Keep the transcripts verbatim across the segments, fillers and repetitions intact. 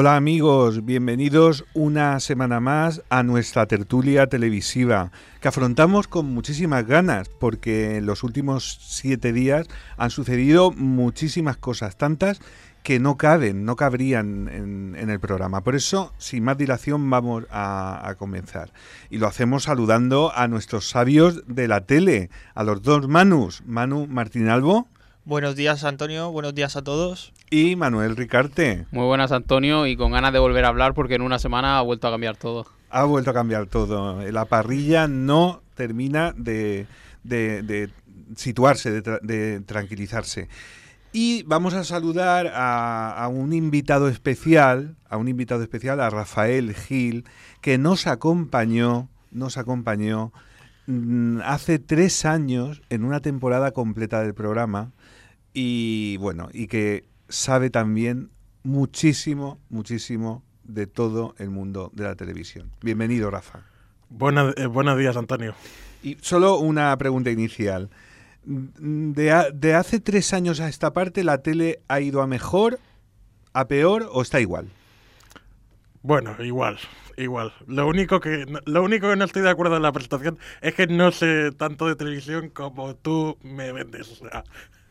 Hola amigos, bienvenidos una semana más a nuestra tertulia televisiva, que afrontamos con muchísimas ganas, porque en los últimos siete días han sucedido muchísimas cosas, tantas que no caben, no cabrían en, en el programa. Por eso, sin más dilación, vamos a, a comenzar. Y lo hacemos saludando a nuestros sabios de la tele, a los dos Manus, Manu Martín Albo. Buenos días, Antonio. Buenos días a todos. Y Manuel Ricarte. Muy buenas, Antonio, y con ganas de volver a hablar porque en una semana ha vuelto a cambiar todo. Ha vuelto a cambiar todo. La parrilla no termina de, de, de situarse, de, tra- de tranquilizarse. Y vamos a saludar a, a un invitado especial, a un invitado especial, a Rafael Gil, que nos acompañó, nos acompañó mmm, hace tres años en una temporada completa del programa. Y bueno, y que sabe también muchísimo, muchísimo de todo el mundo de la televisión. Bienvenido, Rafa. Buenas, eh, buenos días, Antonio. Y solo una pregunta inicial. De, a, de hace tres años a esta parte, ¿la tele ha ido a mejor, a peor o está igual? Bueno, igual, igual. Lo único que lo único que no estoy de acuerdo en la presentación es que no sé tanto de televisión como tú me vendes. O sea.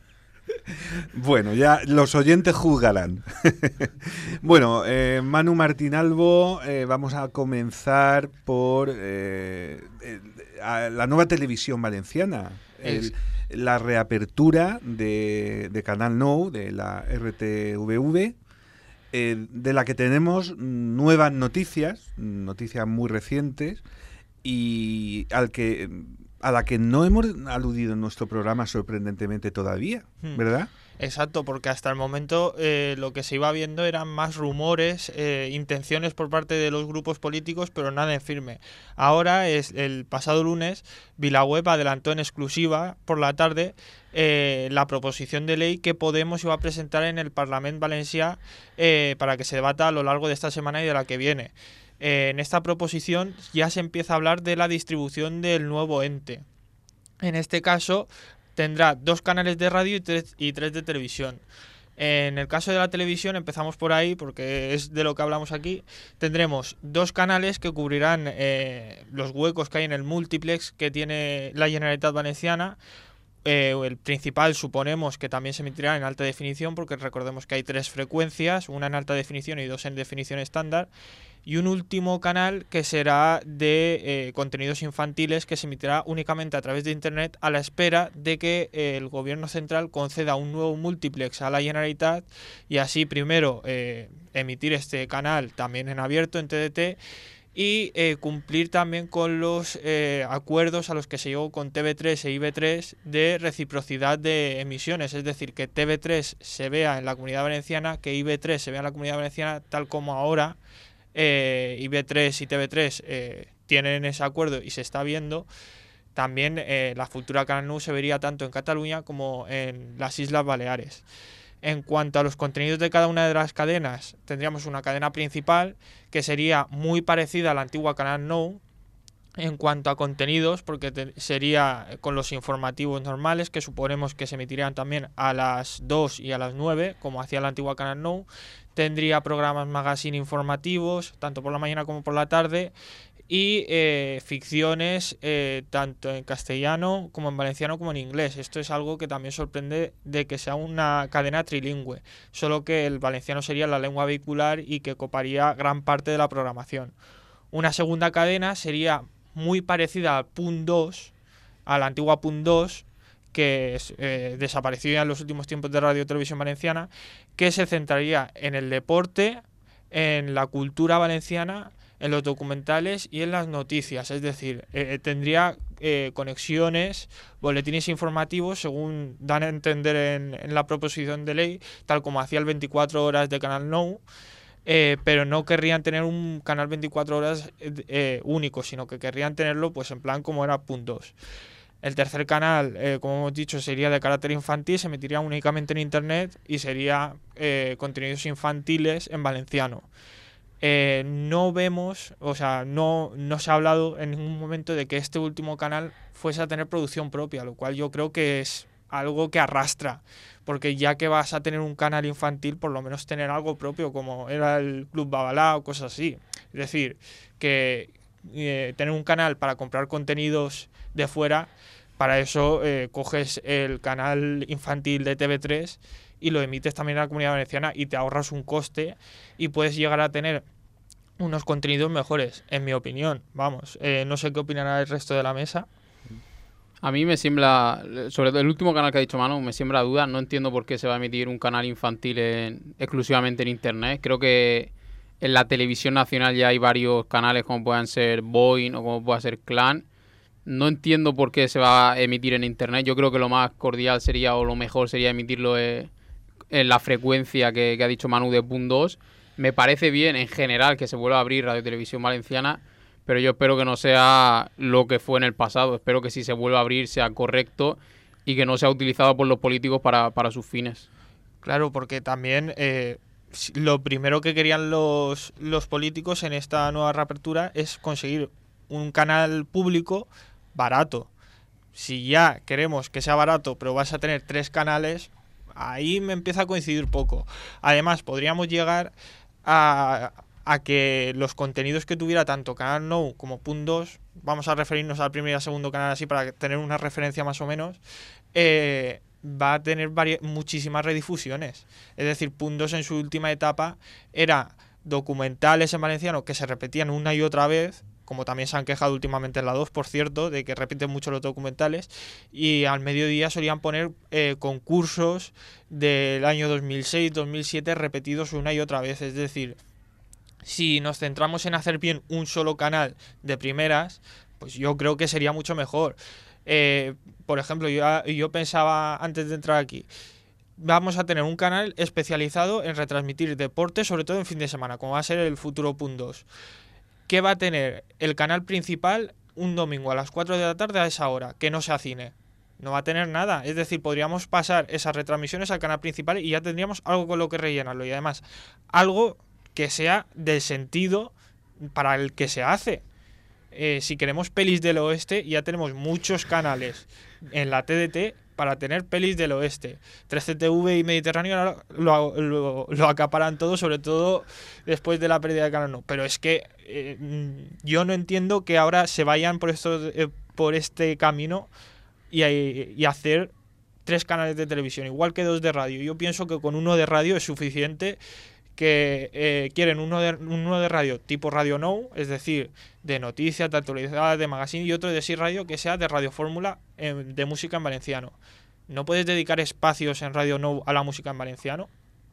Bueno, ya los oyentes juzgarán. Bueno, eh, Manu Martín Albo, eh, vamos a comenzar por eh, eh, a la nueva televisión valenciana, el, la reapertura de, de Canal Nou, de la R T V V, eh, de la que tenemos nuevas noticias, noticias muy recientes, y al que... a la que no hemos aludido en nuestro programa sorprendentemente todavía, ¿verdad? Exacto, porque hasta el momento eh, lo que se iba viendo eran más rumores, eh, intenciones por parte de los grupos políticos, pero nada en firme. Ahora, es el pasado lunes, VilaWeb adelantó en exclusiva por la tarde eh, la proposición de ley que Podemos iba a presentar en el Parlament Valencià eh, para que se debata a lo largo de esta semana y de la que viene. Eh, en esta proposición ya se empieza a hablar de la distribución del nuevo ente. En este caso tendrá dos canales de radio y tres, y tres de televisión. En el caso de la televisión, empezamos por ahí porque es de lo que hablamos aquí, tendremos dos canales que cubrirán eh, los huecos que hay en el multiplex que tiene la Generalitat Valenciana. Eh, el principal suponemos que también se emitirá en alta definición, porque recordemos que hay tres frecuencias, una en alta definición y dos en definición estándar, y un último canal que será de eh, contenidos infantiles, que se emitirá únicamente a través de internet a la espera de que eh, el gobierno central conceda un nuevo multiplex a la Generalitat y así primero eh, emitir este canal también en abierto en T D T y eh, cumplir también con los eh, acuerdos a los que se llegó con T V tres e I V tres de reciprocidad de emisiones, es decir, que T V tres se vea en la Comunidad Valenciana, que I V tres se vea en la Comunidad Valenciana, tal como ahora eh, I V tres y T V tres eh, tienen ese acuerdo y se está viendo. También eh, la futura Canal Nou se vería tanto en Cataluña como en las Islas Baleares. En cuanto a los contenidos de cada una de las cadenas, tendríamos una cadena principal que sería muy parecida a la antigua Canal Nou en cuanto a contenidos, porque te, sería con los informativos normales, que suponemos que se emitirían también a las dos y a las nueve, como hacía la antigua Canal Nou. Tendría programas magazine informativos, tanto por la mañana como por la tarde, y eh, ficciones eh, tanto en castellano como en valenciano como en inglés. Esto es algo que también sorprende de que sea una cadena trilingüe, solo que el valenciano sería la lengua vehicular y que coparía gran parte de la programación. Una segunda cadena sería muy parecida al Punt dos, a la antigua Punt dos, que eh, desapareció en los últimos tiempos de Radio Televisión Valenciana, que se centraría en el deporte, en la cultura valenciana, en los documentales y en las noticias, es decir, eh, tendría eh, conexiones, boletines informativos, según dan a entender en, en la proposición de ley, tal como hacía el veinticuatro horas de Canal Nou, eh, pero no querrían tener un canal veinticuatro horas eh, único, sino que querrían tenerlo pues en plan como era Punt dos. El tercer canal, eh, como hemos dicho, sería de carácter infantil, se emitiría únicamente en internet y sería eh, contenidos infantiles en valenciano. Eh, no vemos, o sea, no, no se ha hablado en ningún momento de que este último canal fuese a tener producción propia, lo cual yo creo que es algo que arrastra, porque ya que vas a tener un canal infantil, por lo menos tener algo propio, como era el Club Babalá o cosas así. Es decir, que eh, tener un canal para comprar contenidos de fuera, para eso eh, coges el canal infantil de T V tres y lo emites también a la Comunidad Valenciana y te ahorras un coste y puedes llegar a tener unos contenidos mejores, en mi opinión. Vamos, eh, no sé qué opinará el resto de la mesa. A mí me siembra, sobre todo el último canal que ha dicho Manu, me siembra dudas. No entiendo por qué se va a emitir un canal infantil en, exclusivamente en Internet. Creo que en la televisión nacional ya hay varios canales como puedan ser Boing o como pueda ser Clan. No entiendo por qué se va a emitir en Internet. Yo creo que lo más cordial sería, o lo mejor sería emitirlo en, en la frecuencia que, que ha dicho Manu de punto dos. Me parece bien en general que se vuelva a abrir Radio Televisión Valenciana, pero yo espero que no sea lo que fue en el pasado. Espero que si se vuelva a abrir sea correcto y que no sea utilizado por los políticos para, para sus fines. Claro, porque también eh, lo primero que querían los, los políticos en esta nueva reapertura es conseguir un canal público barato. Si ya queremos que sea barato, pero vas a tener tres canales, ahí me empieza a coincidir poco. Además, podríamos llegar a... a que los contenidos que tuviera tanto Canal Nou como punto dos, vamos a referirnos al primer y al segundo canal así para tener una referencia más o menos, eh, va a tener vari- muchísimas redifusiones. Es decir, punto dos en su última etapa era documentales en valenciano que se repetían una y otra vez, como también se han quejado últimamente en la dos, por cierto, de que repiten mucho los documentales, y al mediodía solían poner eh, concursos del año dos mil seis, dos mil siete repetidos una y otra vez. Es decir, si nos centramos en hacer bien un solo canal de primeras, pues yo creo que sería mucho mejor. Eh, por ejemplo, yo, yo pensaba antes de entrar aquí, vamos a tener un canal especializado en retransmitir deporte, sobre todo en fin de semana, como va a ser el futuro punto dos. ¿Qué va a tener el canal principal un domingo a las cuatro de la tarde a esa hora? Que no sea cine. No va a tener nada. Es decir, podríamos pasar esas retransmisiones al canal principal y ya tendríamos algo con lo que rellenarlo. Y además, algo que sea del sentido para el que se hace. Eh, si queremos pelis del oeste, ya tenemos muchos canales en la T D T para tener pelis del oeste. tres C T V y Mediterráneo lo, lo, lo acaparan todo, sobre todo después de la pérdida de Canal No. Pero es que eh, yo no entiendo que ahora se vayan por, esto, eh, por este camino y, y hacer tres canales de televisión, igual que dos de radio. Yo pienso que con uno de radio es suficiente, que eh, quieren uno de, uno de radio tipo Radio Nou, es decir, de noticias, de actualidad, de magazine, y otro de sí radio que sea de Radio Fórmula, eh, de música en valenciano. ¿No puedes dedicar espacios en Radio Nou a la música en valenciano?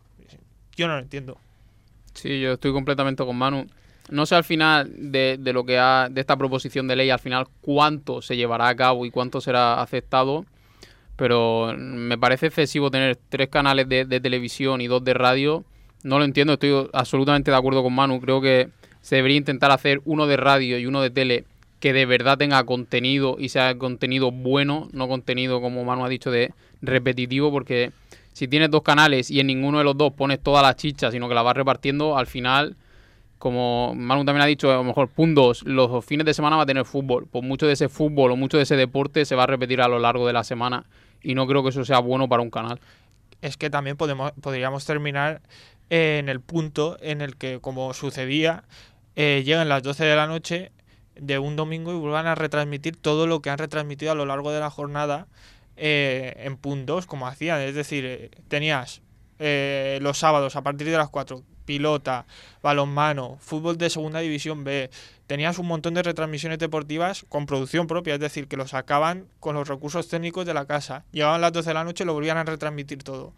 Yo no lo entiendo. Sí, yo estoy completamente con Manu. No sé al final de, de lo que ha, de esta proposición de ley, al final cuánto se llevará a cabo y cuánto será aceptado, pero me parece excesivo tener tres canales de, de televisión y dos de radio. No lo entiendo, estoy absolutamente de acuerdo con Manu. Creo que se debería intentar hacer uno de radio y uno de tele que de verdad tenga contenido y sea contenido bueno, no contenido, como Manu ha dicho, de repetitivo, porque si tienes dos canales y en ninguno de los dos pones todas las chichas, sino que las vas repartiendo, al final, como Manu también ha dicho, a lo mejor punto dos, los fines de semana va a tener fútbol. Pues mucho de ese fútbol o mucho de ese deporte se va a repetir a lo largo de la semana y no creo que eso sea bueno para un canal. Es que también podemos, podríamos terminar en el punto en el que, como sucedía, eh, llegan las doce de la noche de un domingo y vuelvan a retransmitir todo lo que han retransmitido a lo largo de la jornada eh, en puntos, como hacían. Es decir, eh, tenías eh, los sábados a partir de las cuatro, pilota, balonmano, fútbol de segunda división B, tenías un montón de retransmisiones deportivas con producción propia, es decir, que lo sacaban con los recursos técnicos de la casa. Llegaban las doce de la noche y lo volvían a retransmitir todo.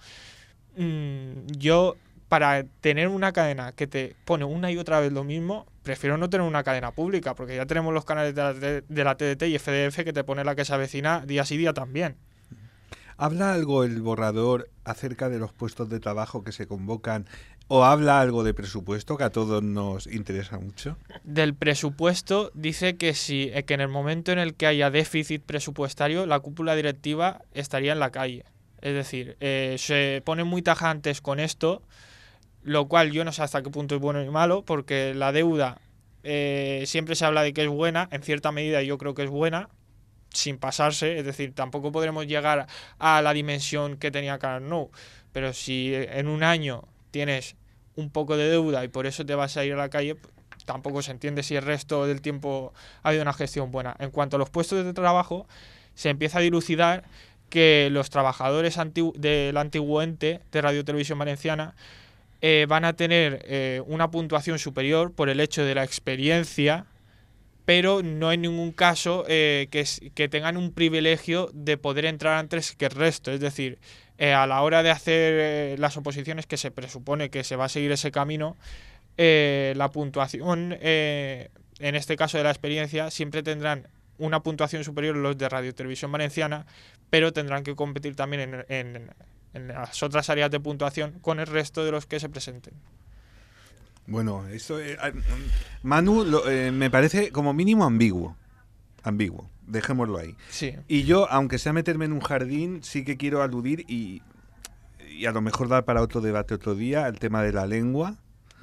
Mm, yo... Para tener una cadena que te pone una y otra vez lo mismo, prefiero no tener una cadena pública, porque ya tenemos los canales de la, de la T D T y F D F que te pone la que se avecina día sí día también. ¿Habla algo el borrador acerca de los puestos de trabajo que se convocan o habla algo de presupuesto que a todos nos interesa mucho? Del presupuesto dice que, si, que en el momento en el que haya déficit presupuestario, la cúpula directiva estaría en la calle. Es decir, eh, se ponen muy tajantes con esto, lo cual yo no sé hasta qué punto es bueno y malo, porque la deuda eh, siempre se habla de que es buena, en cierta medida yo creo que es buena, sin pasarse, es decir, tampoco podremos llegar a la dimensión que tenía Canal Nou, pero si en un año tienes un poco de deuda y por eso te vas a ir a la calle, tampoco se entiende si el resto del tiempo ha habido una gestión buena. En cuanto a los puestos de trabajo, se empieza a dilucidar que los trabajadores antigu- del antiguo ente de Radio Televisión Valenciana eh, van a tener eh, una puntuación superior por el hecho de la experiencia, pero no en ningún caso eh, que, que tengan un privilegio de poder entrar antes que el resto. Es decir, eh, a la hora de hacer eh, las oposiciones, que se presupone que se va a seguir ese camino, eh, la puntuación, eh, en este caso de la experiencia, siempre tendrán una puntuación superior los de Radio Televisión Valenciana, pero tendrán que competir también en, en, en las otras áreas de puntuación con el resto de los que se presenten. Bueno, eso eh, Manu lo, eh, me parece como mínimo ambiguo. Ambiguo, dejémoslo ahí. Sí. Y yo, aunque sea meterme en un jardín, sí que quiero aludir y, y a lo mejor dar para otro debate otro día el tema de la lengua.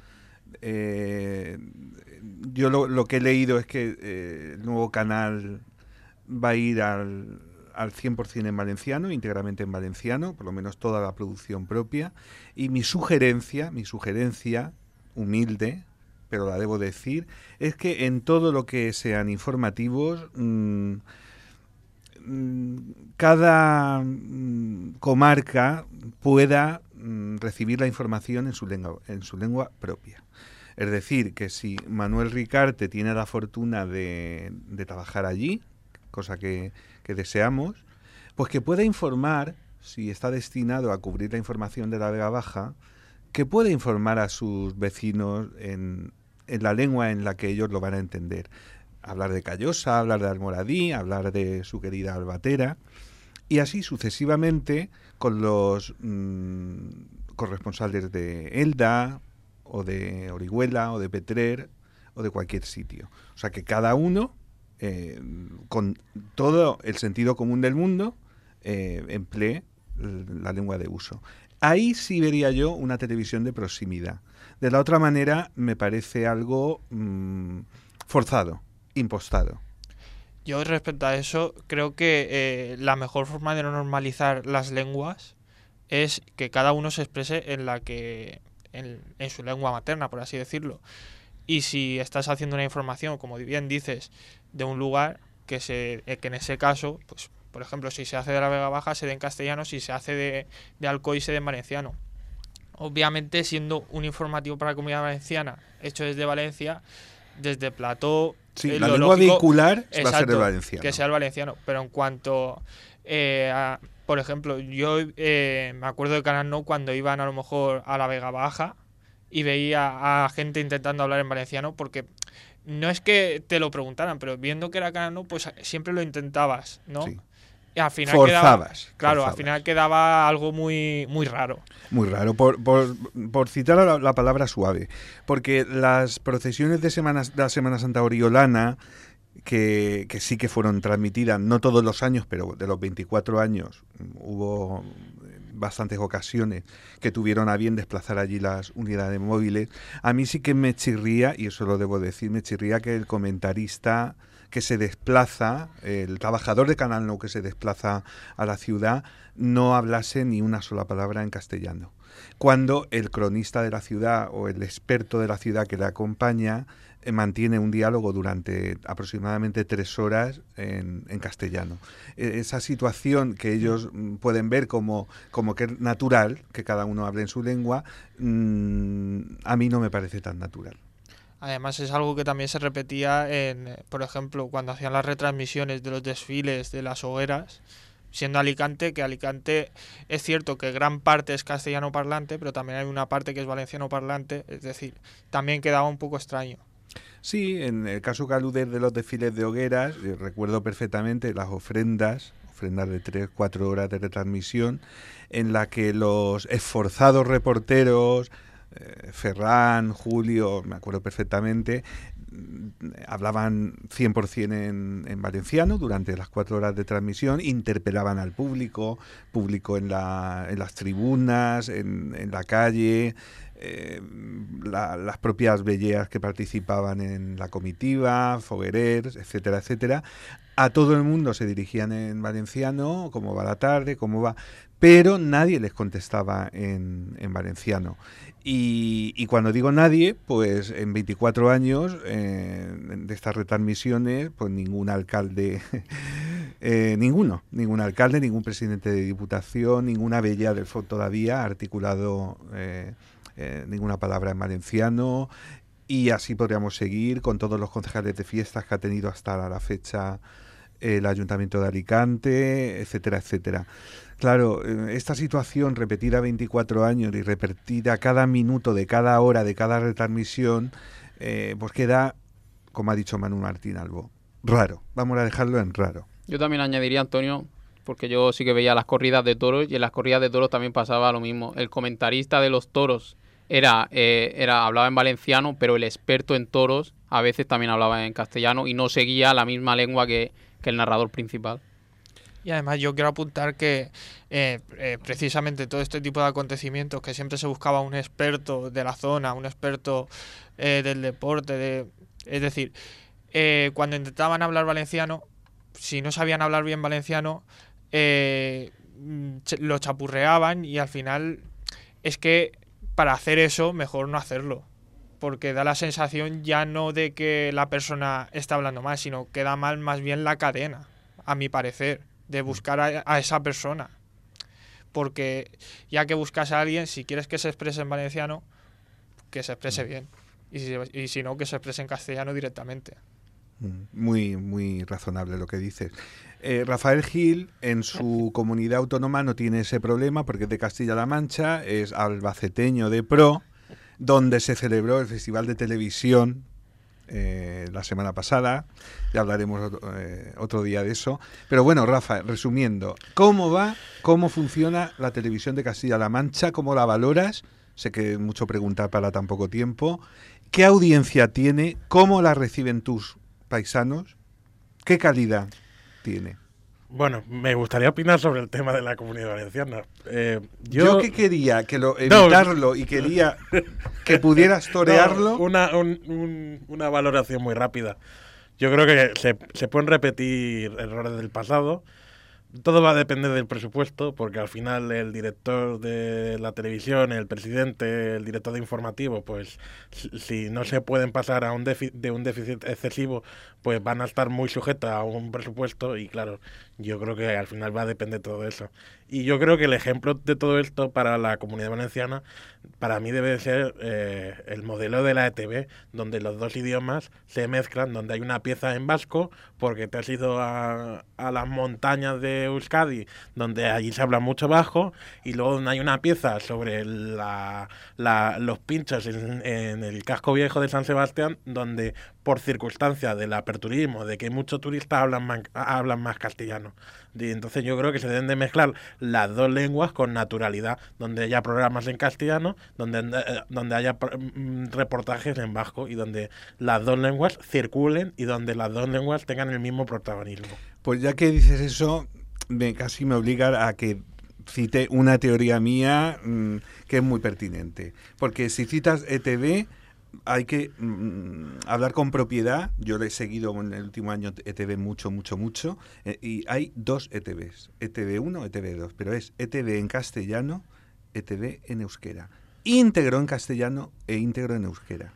Eh, yo lo, lo que he leído es que eh, el nuevo canal va a ir al, al cien por ciento en valenciano, íntegramente en valenciano, por lo menos toda la producción propia. Y mi sugerencia, mi sugerencia humilde, pero la debo decir, es que en todo lo que sean informativos, mmm, mmm, cada mmm, comarca pueda mmm, recibir la información en su lengua, en su lengua propia. Es decir, que si Manuel Ricarte tiene la fortuna de, de trabajar allí, cosa que, que deseamos, pues que pueda informar, si está destinado a cubrir la información de la Vega Baja, que pueda informar a sus vecinos en, en la lengua en la que ellos lo van a entender. Hablar de Callosa, hablar de Almoradí, hablar de su querida Albatera, y así sucesivamente con los mmm, corresponsales de Elda, o de Orihuela, o de Petrer, o de cualquier sitio. O sea, que cada uno, eh, con todo el sentido común del mundo, eh, emplee la lengua de uso. Ahí sí vería yo una televisión de proximidad. De la otra manera, me parece algo mmm, forzado, impostado. Yo respecto a eso, creo que eh, la mejor forma de normalizar las lenguas es que cada uno se exprese en la que en, en su lengua materna, por así decirlo. Y si estás haciendo una información, como bien dices, de un lugar, que, se, que en ese caso, pues por ejemplo, si se hace de la Vega Baja, se dé en castellano, si se hace de, de Alcoy, se dé en valenciano. Obviamente, siendo un informativo para la Comunidad Valenciana, hecho desde Valencia, desde Plató... Sí, eh, la lo lengua lógico, vehicular exacto, va a ser el valenciano. Que sea el valenciano. Pero en cuanto... Eh, a, por ejemplo, yo eh, me acuerdo de Canal Nou cuando iban a lo mejor a la Vega Baja y veía a gente intentando hablar en valenciano, porque no es que te lo preguntaran, pero viendo que era Canal Nou, pues siempre lo intentabas, ¿no? Sí. Y al final Forzabas. Quedaba, claro, forzabas. al final quedaba algo muy, muy raro. Muy raro, por, por, por citar la, la palabra suave. Porque las procesiones de, semanas, de la Semana Santa Oriolana, que, que sí que fueron transmitidas, no todos los años, pero de los veinticuatro años, hubo bastantes ocasiones que tuvieron a bien desplazar allí las unidades móviles. A mí sí que me chirría, y eso lo debo decir, me chirría que el comentarista que se desplaza, el trabajador de Canal Nou que se desplaza a la ciudad, no hablase ni una sola palabra en castellano. Cuando el cronista de la ciudad o el experto de la ciudad que le acompaña eh, mantiene un diálogo durante aproximadamente tres horas en, en castellano. Eh, esa situación que ellos mm, pueden ver como, como que es natural, que cada uno hable en su lengua, mmm, a mí no me parece tan natural. Además es algo que también se repetía en, por ejemplo, cuando hacían las retransmisiones de los desfiles de las hogueras, siendo Alicante, que Alicante es cierto que gran parte es castellano parlante, pero también hay una parte que es valenciano parlante, es decir, también quedaba un poco extraño. Sí, en el caso que aludes de los desfiles de hogueras, eh, recuerdo perfectamente las ofrendas, ofrendas de tres, cuatro horas de retransmisión, en la que los esforzados reporteros, Eh, Ferran, Julio, me acuerdo perfectamente, hablaban cien por ciento en, en valenciano durante las cuatro horas de transmisión, interpelaban al público, público en, la, en las tribunas, en, en la calle, eh, la, las propias velleas que participaban en la comitiva, foguerers, etcétera, etcétera, A todo el mundo se dirigían en valenciano, cómo va la tarde, cómo va, pero nadie les contestaba en, en valenciano. Y, y cuando digo nadie, pues en veinticuatro años eh, de estas retransmisiones, pues ningún alcalde, eh, ninguno, ningún alcalde, ningún presidente de diputación, ninguna bella del F O todavía ha articulado eh, eh, ninguna palabra en valenciano. Y así podríamos seguir con todos los concejales de fiestas que ha tenido hasta la fecha el Ayuntamiento de Alicante, etcétera, etcétera. Claro, esta situación repetida veinticuatro años y repetida cada minuto de cada hora de cada retransmisión, eh, pues queda, como ha dicho Manu Martín Albo, raro. Vamos a dejarlo en raro. Yo también añadiría, Antonio, porque yo sí que veía las corridas de toros y en las corridas de toros también pasaba lo mismo. El comentarista de los toros era, eh, era hablaba en valenciano, pero el experto en toros a veces también hablaba en castellano y no seguía la misma lengua que, que el narrador principal. Y además yo quiero apuntar que eh, eh, precisamente todo este tipo de acontecimientos, que siempre se buscaba un experto de la zona, un experto eh, del deporte, de, es decir, eh, cuando intentaban hablar valenciano, si no sabían hablar bien valenciano, eh, lo chapurreaban y al final es que para hacer eso mejor no hacerlo, porque da la sensación ya no de que la persona está hablando mal, sino que da mal más bien la cadena, a mi parecer, de buscar a, a esa persona. Porque ya que buscas a alguien, si quieres que se exprese en valenciano, que se exprese bien. Y si, y si no, que se exprese en castellano directamente. Muy, muy razonable lo que dices. Eh, Rafael Gil, en su comunidad autónoma, no tiene ese problema porque es de Castilla-La Mancha, es albaceteño de pro, donde se celebró el Festival de Televisión eh, la semana pasada. Ya hablaremos otro, eh, otro día de eso. Pero bueno, Rafa, resumiendo, ¿cómo va, cómo funciona la televisión de Castilla-La Mancha? ¿Cómo la valoras? Sé que es mucho preguntar para tan poco tiempo. ¿Qué audiencia tiene? ¿Cómo la reciben tus paisanos? ¿Qué calidad tiene? Bueno, me gustaría opinar sobre el tema de la Comunidad Valenciana. Eh, yo, yo que quería que lo evitarlo no, y quería que pudieras torearlo. No, una, un, un, una valoración muy rápida. Yo creo que se, se pueden repetir errores del pasado. Todo va a depender del presupuesto, porque al final el director de la televisión, el presidente, el director de informativo, pues si, si no se pueden pasar a un déficit, de un déficit excesivo, pues van a estar muy sujetos a un presupuesto y claro, yo creo que al final va a depender todo eso. Y yo creo que el ejemplo de todo esto para la Comunidad Valenciana, para mí debe ser eh, el modelo de la E T V, donde los dos idiomas se mezclan, donde hay una pieza en vasco, porque te has ido a, a las montañas de Euskadi, donde allí se habla mucho vasco, y luego donde hay una pieza sobre la, la, los pinchos en, en el casco viejo de San Sebastián, donde por circunstancia del aperturismo, de que muchos turistas hablan más, hablan más castellano. Y entonces yo creo que se deben de mezclar las dos lenguas con naturalidad, donde haya programas en castellano, donde, eh, donde haya reportajes en vasco y donde las dos lenguas circulen y donde las dos lenguas tengan el mismo protagonismo. Pues ya que dices eso, me, casi me obliga a que cite una teoría mía mmm, que es muy pertinente. Porque si citas E T V, hay que mmm, hablar con propiedad. Yo le he seguido en el último año E T V mucho, mucho, mucho. Eh, y hay dos E T Vs. E T V uno, E T V dos. Pero es E T V en castellano, E T V en euskera. Íntegro en castellano e íntegro en euskera.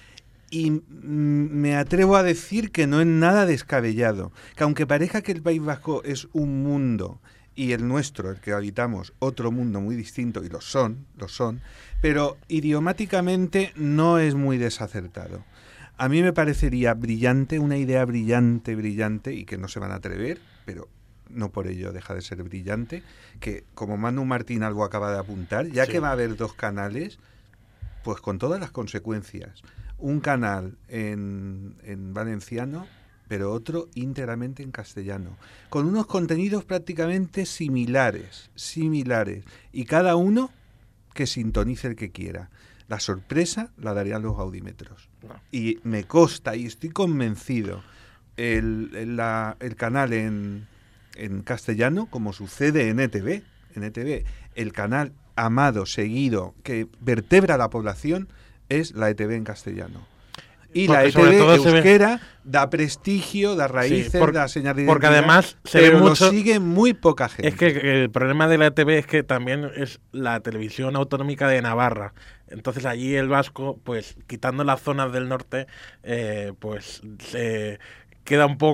Y mm, me atrevo a decir que no es nada descabellado. Que aunque parezca que el País Vasco es un mundo y el nuestro, el que habitamos, otro mundo muy distinto, y lo son, lo son, pero idiomáticamente no es muy desacertado. A mí me parecería brillante, una idea brillante, brillante, y que no se van a atrever, pero no por ello deja de ser brillante, que como Manu Martín Albo acaba de apuntar, ya sí. que va a haber dos canales, pues con todas las consecuencias. Un canal en, en valenciano, pero otro íntegramente en castellano, con unos contenidos prácticamente similares, similares, y cada uno que sintonice el que quiera. La sorpresa la darían los audímetros. No. Y me consta, y estoy convencido, el, el, la, el canal en, en castellano, como sucede en E T V, en E T V, el canal amado, seguido, que vertebra a la población, es la E T V en castellano. Y Porque la E T sobre V todo se ve- euskera da prestigio, da raíces, Sí, por- da señal de porque identidad, además se ve pero lo mucho- sigue muy poca gente. Es que el problema de la E T V es que también es la televisión autonómica de Navarra. Entonces allí el vasco, pues quitando las zonas del norte, eh, pues se queda un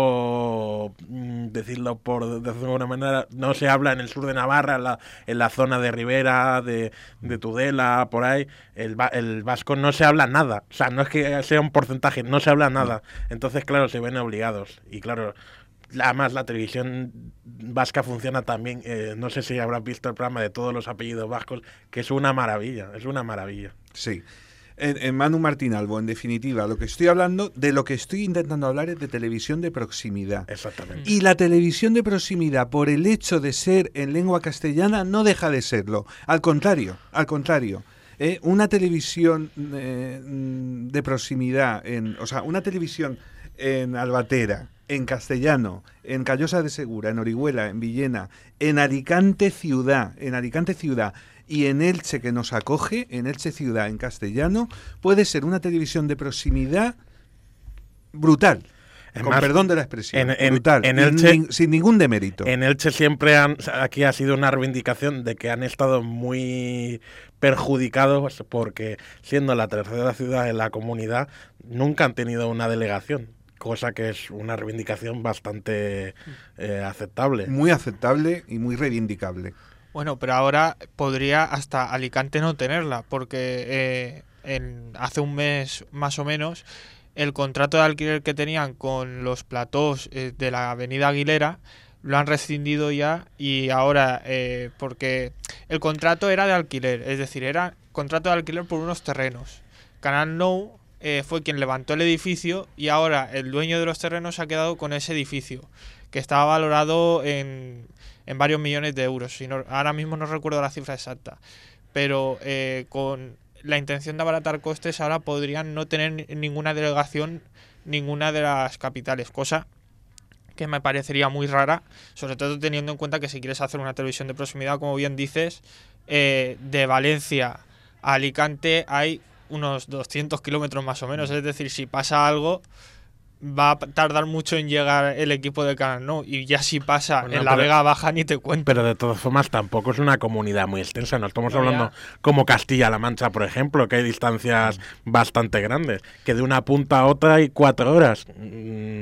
poco, mm, decirlo por de alguna manera, no se habla en el sur de Navarra, en la, en la zona de Ribera, de, de Tudela, por ahí, el, va- el vasco no se habla nada. O sea, no es que sea un porcentaje, no se habla nada. Entonces, claro, se ven obligados. Y claro, además la televisión vasca funciona también, eh, no sé si habrás visto el programa de todos los apellidos vascos, que es una maravilla, es una maravilla. Sí. En, en Manu Martín Albo, en definitiva, lo que estoy hablando, de lo que estoy intentando hablar es de televisión de proximidad. Exactamente. Y la televisión de proximidad, por el hecho de ser en lengua castellana, no deja de serlo. Al contrario, al contrario. Eh, una televisión eh, mm, de proximidad, en, o sea, una televisión en Albatera, en castellano, en Callosa de Segura, en Orihuela, en Villena, en Alicante ciudad, en Alicante ciudad y en Elche que nos acoge, en Elche ciudad, en castellano, puede ser una televisión de proximidad brutal. Es Con más, perdón de la expresión, en- en- brutal, en y Elche- nin- sin ningún demérito. En Elche siempre han, aquí ha sido una reivindicación de que han estado muy perjudicados porque siendo la tercera ciudad en la comunidad nunca han tenido una delegación, cosa que es una reivindicación bastante eh, aceptable. Muy aceptable y muy reivindicable. Bueno, pero ahora podría hasta Alicante no tenerla, porque eh, en, hace un mes más o menos el contrato de alquiler que tenían con los platós eh, de la Avenida Aguilera lo han rescindido ya y ahora, eh, porque el contrato era de alquiler, es decir, era contrato de alquiler por unos terrenos. Canal Nou eh, fue quien levantó el edificio y ahora el dueño de los terrenos se ha quedado con ese edificio, que estaba valorado en, en varios millones de euros. Si no, ahora mismo no recuerdo la cifra exacta, pero eh, con la intención de abaratar costes ahora podrían no tener ninguna delegación ninguna de las capitales, cosa que me parecería muy rara, sobre todo teniendo en cuenta que si quieres hacer una televisión de proximidad, como bien dices, eh, de Valencia a Alicante hay unos doscientos kilómetros más o menos, es decir, si pasa algo va a tardar mucho en llegar el equipo de Canal Nou, y ya si pasa Bueno, en la pero- Vega Baja ni te cuento. Pero de todas formas tampoco es una comunidad muy extensa, no estamos No, hablando ya. como Castilla-La Mancha, por ejemplo, que hay distancias bastante grandes, que de una punta a otra hay cuatro horas. Mm,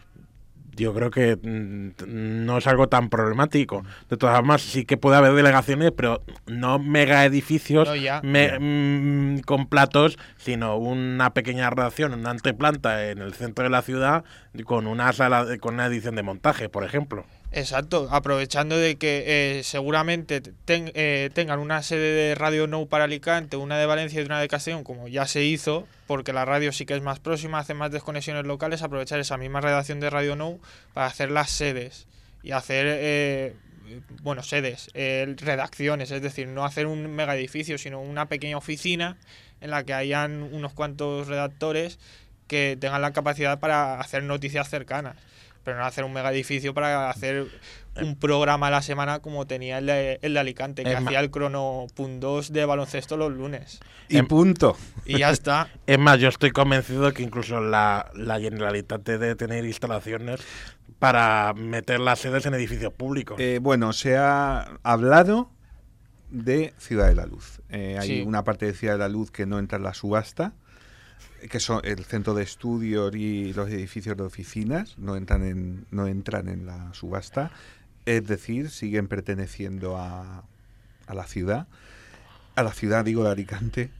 Yo creo que mm, no es algo tan problemático. De todas formas, sí que puede haber delegaciones, pero no mega edificios No, ya. me- mm, con platos, sino una pequeña redacción, una anteplanta en el centro de la ciudad con una sala, de- con una edición de montaje, por ejemplo. Exacto, aprovechando de que eh, seguramente ten- eh, tengan una sede de Radio Nou para Alicante, una de Valencia y una de Castellón, como ya se hizo, porque la radio sí que es más próxima, hace más desconexiones locales, aprovechar esa misma redacción de Radio Nou para hacer las sedes y hacer, eh, bueno, sedes, eh, redacciones, es decir, no hacer un mega edificio, sino una pequeña oficina en la que hayan unos cuantos redactores que tengan la capacidad para hacer noticias cercanas. Pero no hacer un mega edificio para hacer un programa a la semana como tenía el de, el de Alicante, que Es ma- hacía el Crono Punt dos de baloncesto los lunes. Y Em- punto. Y ya está. Es más, yo estoy convencido que incluso la, la Generalitat debe tener instalaciones para meter las sedes en edificios públicos. Eh, bueno, se ha hablado de Ciudad de la Luz. Eh, hay Sí. una parte de Ciudad de la Luz que no entra en la subasta, que son el centro de estudios y los edificios de oficinas, no entran en, no entran en la subasta. Es decir, siguen perteneciendo a, a la ciudad, a la ciudad, digo, de Alicante,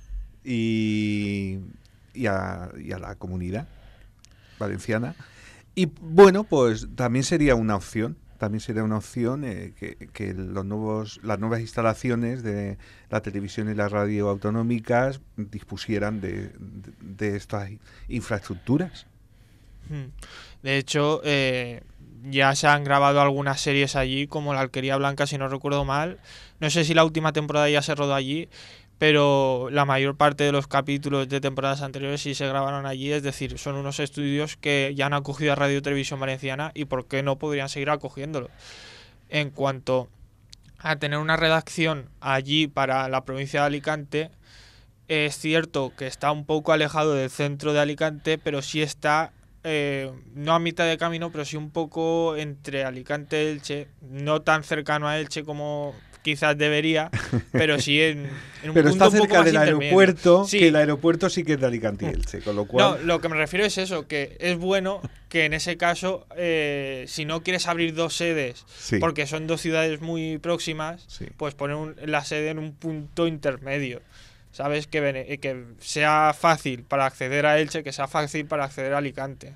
y, y, a, y a la comunidad valenciana. Y bueno, pues también sería una opción, también sería una opción eh, que, que los nuevos, las nuevas instalaciones de la televisión y la radio autonómicas dispusieran de, de, de estas infraestructuras. Mm. De hecho, eh, ya se han grabado algunas series allí, como La Alquería Blanca, si no recuerdo mal. No sé si la última temporada ya se rodó allí, pero la mayor parte de los capítulos de temporadas anteriores sí se grabaron allí. Es decir, son unos estudios que ya han acogido a Radio y Televisión Valenciana y por qué no podrían seguir acogiéndolo. En cuanto a tener una redacción allí para la provincia de Alicante, es cierto que está un poco alejado del centro de Alicante, pero sí está, eh, no a mitad de camino, pero sí un poco entre Alicante y Elche, no tan cercano a Elche como quizás debería, pero sí en, en un pero punto está un poco cerca más del intermedio. aeropuerto, Sí. que el aeropuerto sí que es de Alicante y Elche, con lo cual... No, lo que me refiero es eso, que es bueno que en ese caso, eh, si no quieres abrir dos sedes, Sí. porque son dos ciudades muy próximas, Sí. pues poner un- la sede en un punto intermedio. ¿Sabes? Que, bene- que sea fácil para acceder a Elche, que sea fácil para acceder a Alicante.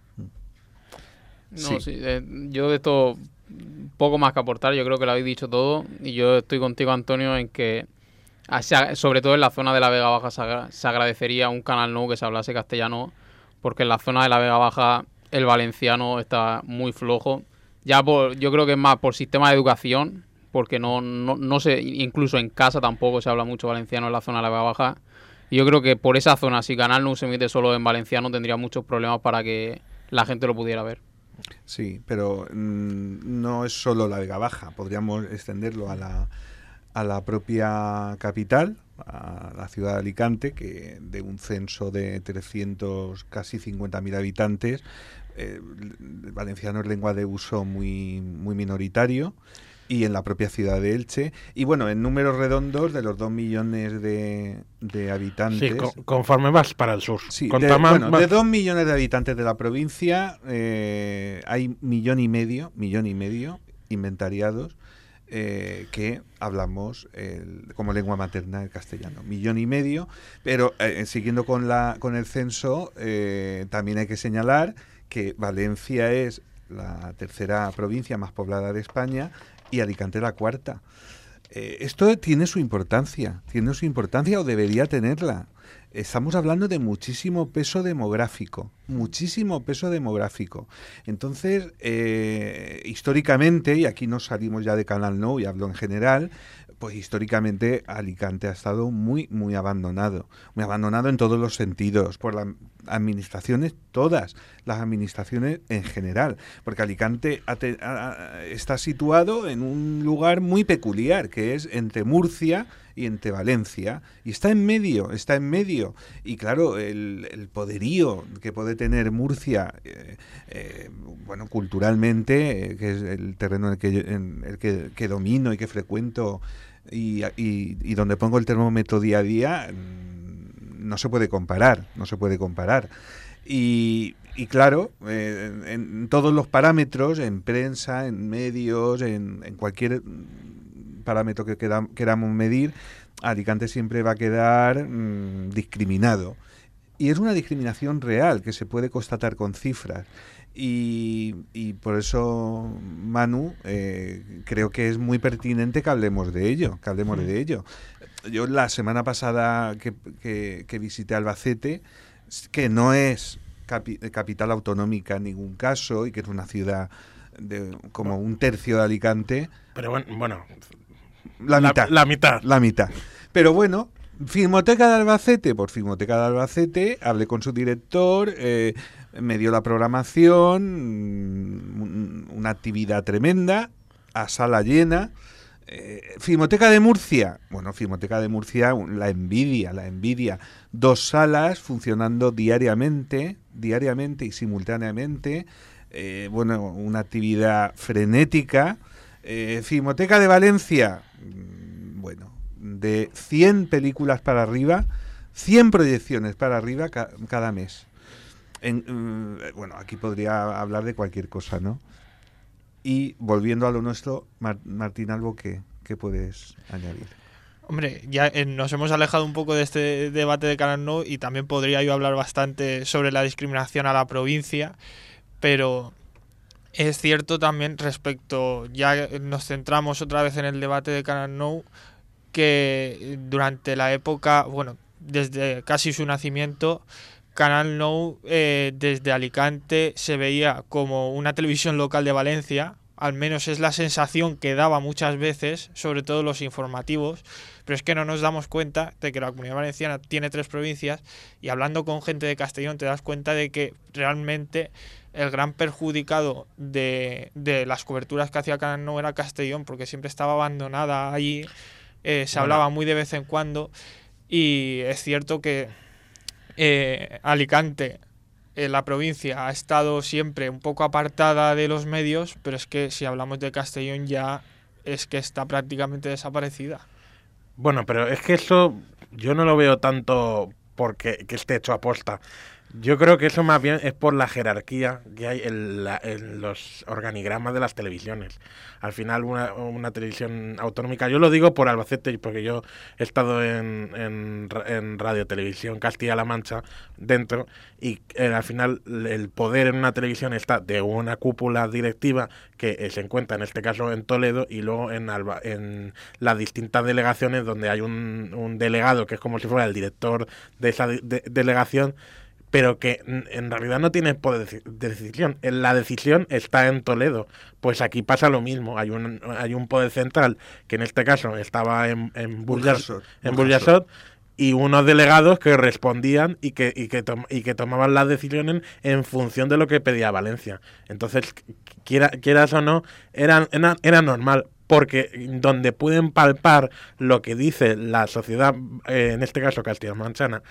No, Sí. sí, eh, yo de esto poco más que aportar, yo creo que lo habéis dicho todo y yo estoy contigo, Antonio, en que a- se a- sobre todo en la zona de la Vega Baja se, agra- se agradecería un canal nuevo que se hablase castellano, porque en la zona de la Vega Baja el valenciano está muy flojo, ya por, yo creo que es más por sistema de educación, porque no, no, no sé, incluso en casa tampoco se habla mucho valenciano en la zona de la Vega Baja, y yo creo que por esa zona, si Canal No se emite solo en valenciano, tendría muchos problemas para que la gente lo pudiera ver. Sí, pero mm, no es solo la Vega Baja, podríamos extenderlo a la, a la propia capital, a la ciudad de Alicante, que de un censo de trescientos, casi cincuenta mil habitantes, eh, el valenciano es lengua de uso muy, muy minoritario, y en la propia ciudad de Elche. Y bueno, en números redondos, de los dos millones de, de habitantes... Sí, con- conforme vas para el sur. Sí, Contra de, más- bueno, más- de dos millones de habitantes de la provincia, eh, hay millón y medio, millón y medio inventariados eh, que hablamos el- como lengua materna el castellano. Millón y medio, pero eh, siguiendo con la con el censo, eh, también hay que señalar que Valencia es la tercera provincia más poblada de España y Alicante la cuarta. Eh, esto tiene su importancia, tiene su importancia o debería tenerla. Estamos hablando de muchísimo peso demográfico, muchísimo peso demográfico. Entonces, eh, históricamente, y aquí nos salimos ya de Canal No y hablo en general, pues históricamente Alicante ha estado muy, muy abandonado, muy abandonado en todos los sentidos, por las administraciones, todas las administraciones en general, porque Alicante ha te- ha- ha- está situado en un lugar muy peculiar, que es entre Murcia y entre Valencia, y está en medio, está en medio, y claro, el, el poderío que puede tener Murcia, eh, eh, bueno, culturalmente, eh, que es el terreno en el que, yo- en el que, que domino y que frecuento, y, y, y donde pongo el termómetro día a día, mm, no se puede comparar, no se puede comparar. Y, y claro, eh, en, en todos los parámetros, en prensa, en medios, en, en cualquier mm, parámetro que queda- queramos medir, Alicante siempre va a quedar mm, discriminado. Y es una discriminación real que se puede constatar con cifras. Y, y por eso, Manu, eh, creo que es muy pertinente que hablemos de ello, que hablemos Mm. de ello. Yo la semana pasada que, que, que visité Albacete, que no es capi- capital autonómica en ningún caso y que es una ciudad de como un tercio de Alicante, Pero bueno, bueno la mitad. La, mitad. La mitad. Pero bueno, Filmoteca de Albacete, por Filmoteca de Albacete, hablé con su director, eh, me dio la programación, mm, una actividad tremenda, a sala llena. Eh, Filmoteca de Murcia, bueno, Filmoteca de Murcia, la envidia, la envidia. Dos salas funcionando diariamente, diariamente y simultáneamente. Eh, bueno, una actividad frenética. Eh, Filmoteca de Valencia, mm, bueno, de cien películas para arriba, cien proyecciones para arriba ca- cada mes. En, mm, bueno, aquí podría hablar de cualquier cosa, ¿no? Y volviendo a lo nuestro, Mar- Martín Albo, ¿qué, qué puedes añadir? Hombre, ya eh, nos hemos alejado un poco de este debate de Canal No y también podría yo hablar bastante sobre la discriminación a la provincia, pero es cierto también respecto, ya nos centramos otra vez en el debate de Canal No, que durante la época, bueno, desde casi su nacimiento, Canal No eh, desde Alicante se veía como una televisión local de Valencia, al menos es la sensación que daba muchas veces, sobre todo los informativos, pero es que no nos damos cuenta de que la Comunidad Valenciana tiene tres provincias y hablando con gente de Castellón te das cuenta de que realmente el gran perjudicado de, de las coberturas que hacía Canal No era Castellón, porque siempre estaba abandonada allí, eh, se Bueno. hablaba muy de vez en cuando. Y es cierto que eh, Alicante, eh, la provincia, ha estado siempre un poco apartada de los medios, pero es que si hablamos de Castellón ya es que está prácticamente desaparecida. Bueno, pero es que eso yo no lo veo tanto porque que esté hecho a posta. Yo creo que eso más bien es por la jerarquía que hay en, la, en los organigramas de las televisiones. Al final una, una televisión autonómica, yo lo digo por Albacete porque yo he estado en, en, en Radio Televisión Castilla-La Mancha dentro y eh, al final el poder en una televisión está de una cúpula directiva que eh, se encuentra en este caso en Toledo y luego en, Alba, en las distintas delegaciones donde hay un, un delegado que es como si fuera el director de esa de, de, delegación, pero que en realidad no tiene poder de decisión. La decisión está en Toledo. Pues aquí pasa lo mismo. Hay un hay un poder central que en este caso estaba en, en Burjasot, en Burjasot, y unos delegados que respondían y que y que, tom, y que tomaban las decisiones en función de lo que pedía Valencia. Entonces, quiera, quieras o no, era, era, era normal. Porque donde pueden palpar lo que dice la sociedad, eh, en este caso castellano-manchana,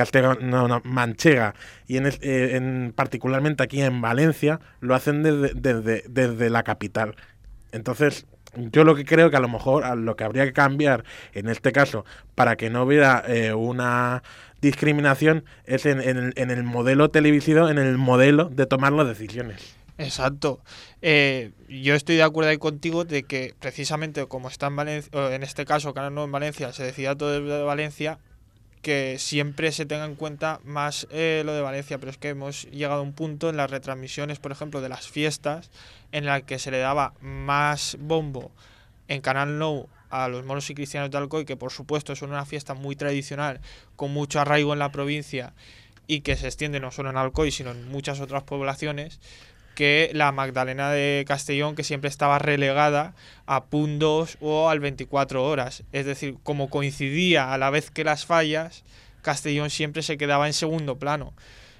castellano-manchega, y en, eh, en particularmente aquí en Valencia, lo hacen desde, desde, desde la capital. Entonces, yo lo que creo que a lo mejor a lo que habría que cambiar, en este caso, para que no hubiera eh, una discriminación, es en, en, en el modelo televisivo, en el modelo de tomar las decisiones. Exacto. Eh, yo estoy de acuerdo ahí contigo de que precisamente como está en Valencia, en este caso Canal nueve en Valencia, se decida todo de Valencia, que siempre se tenga en cuenta más eh, lo de Valencia, pero es que hemos llegado a un punto en las retransmisiones, por ejemplo, de las fiestas, en la que se le daba más bombo en Canal nueve a los moros y cristianos de Alcoy, que por supuesto son una fiesta muy tradicional, con mucho arraigo en la provincia y que se extiende no solo en Alcoy, sino en muchas otras poblaciones, que la Magdalena de Castellón, que siempre estaba relegada a P dos o al veinticuatro horas. Es decir, como coincidía a la vez que las fallas, Castellón siempre se quedaba en segundo plano.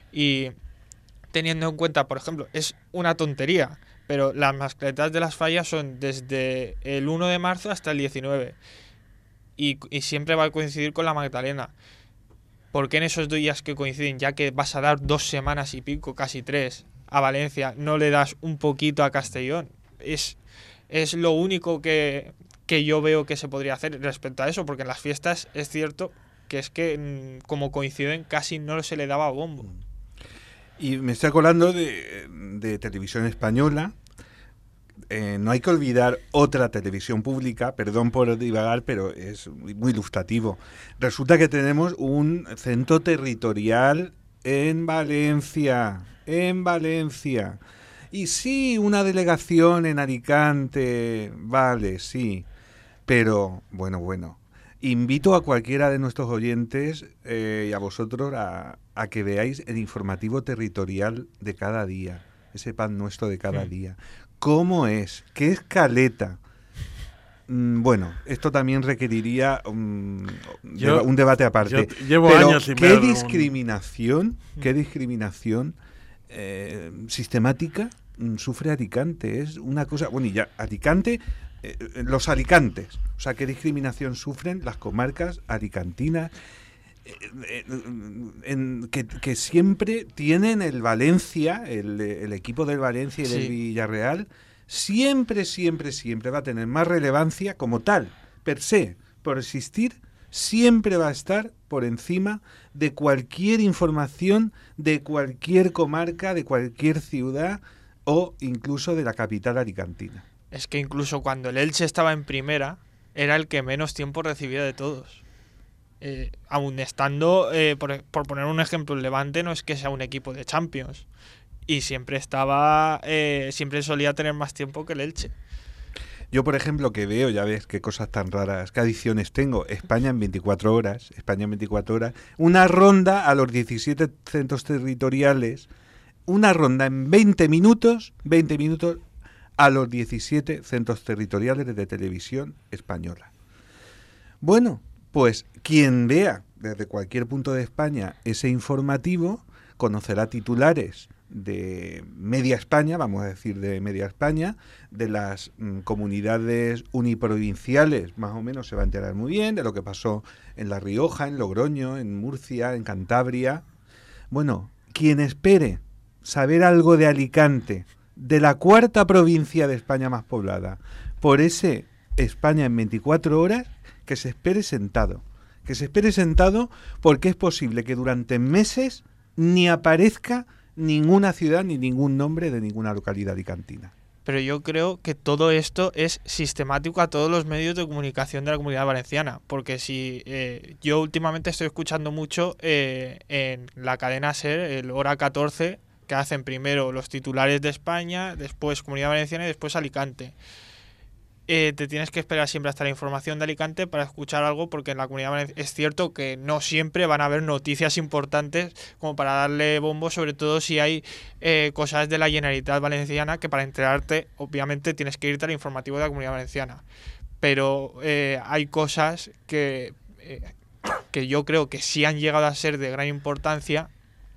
Y teniendo en cuenta, por ejemplo, es una tontería, pero las mascletas de las fallas son desde el uno de marzo hasta el diecinueve. Y, y siempre va a coincidir con la Magdalena. ¿Por qué en esos días que coinciden, ya que vas a dar dos semanas y pico, casi tres, a Valencia, no le das un poquito a Castellón? Es, es lo único que, que yo veo que se podría hacer respecto a eso, porque en las fiestas es cierto que es que como coinciden casi no se le daba bombo. Y me estoy acordando de, de televisión española. Eh, no hay que olvidar otra televisión pública, perdón por divagar, pero es muy ilustrativo. Resulta que tenemos un centro territorial en Valencia, en Valencia. Y sí, una delegación en Alicante, vale, sí. Pero, bueno, bueno, invito a cualquiera de nuestros oyentes eh, y a vosotros a, a que veáis el informativo territorial de cada día, ese pan nuestro de cada sí. día. ¿Cómo es? ¿Qué escaleta? Mm, bueno, esto también requeriría um, yo, un debate aparte. Yo llevo Pero años sin ¿qué ver discriminación, un... qué discriminación eh, sistemática mm, sufre Alicante? Es una cosa... Bueno, y ya, Alicante... Eh, los alicantes, o sea, qué discriminación sufren las comarcas alicantinas, eh, eh, en, que, que siempre tienen el Valencia, el, el equipo del Valencia y del sí. Villarreal, siempre, siempre, siempre va a tener más relevancia como tal, per se, por existir, siempre va a estar por encima de cualquier información de cualquier comarca, de cualquier ciudad o incluso de la capital alicantina. Es que incluso cuando el Elche estaba en primera, era el que menos tiempo recibía de todos. Eh, aún estando, eh, por, por poner un ejemplo, el Levante no es que sea un equipo de Champions. Y siempre estaba, eh, siempre solía tener más tiempo que el Elche. Yo, por ejemplo, que veo, ya ves qué cosas tan raras, qué adiciones tengo. España en veinticuatro horas, España en veinticuatro horas. Una ronda a los diecisiete centros territoriales. Una ronda en veinte minutos, veinte minutos... a los diecisiete centros territoriales de televisión española. Bueno, pues quien vea desde cualquier punto de España ese informativo conocerá titulares de media España, vamos a decir de media España, de las mm, comunidades uniprovinciales, más o menos se va a enterar muy bien de lo que pasó en La Rioja, en Logroño, en Murcia, en Cantabria. Bueno, quien espere saber algo de Alicante, de la cuarta provincia de España más poblada, por ese España en veinticuatro horas, que se espere sentado. Que se espere sentado porque es posible que durante meses ni aparezca ninguna ciudad ni ningún nombre de ninguna localidad alicantina. Pero yo creo que todo esto es sistemático a todos los medios de comunicación de la Comunidad Valenciana, porque si eh, yo últimamente estoy escuchando mucho eh, en la cadena SER, el Hora catorce, que hacen primero los titulares de España, después Comunidad Valenciana y después Alicante. Eh, te tienes que esperar siempre hasta la información de Alicante para escuchar algo, porque en la Comunidad Valenciana es cierto que no siempre van a haber noticias importantes como para darle bombo, sobre todo si hay eh, cosas de la Generalitat Valenciana, que para enterarte obviamente tienes que irte al informativo de la Comunidad Valenciana, pero eh, hay cosas que, eh, que yo creo que sí han llegado a ser de gran importancia,